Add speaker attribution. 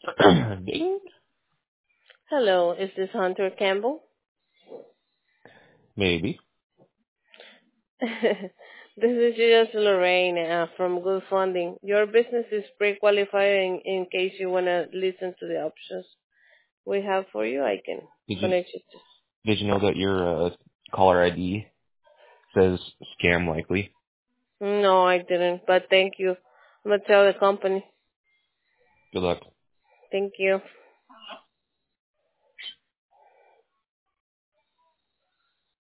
Speaker 1: Ding.
Speaker 2: Hello, is this Hunter Campbell?
Speaker 1: Maybe.
Speaker 2: This is just Lorraine from Good Funding. Your business is pre-qualifying in case you want to listen to the options we have for you. I can
Speaker 1: Did you
Speaker 2: connect you to.
Speaker 1: did you know that your caller ID says scam likely?
Speaker 2: No, I didn't, but thank you. I'm going to tell the company.
Speaker 1: Good luck.
Speaker 2: Thank you.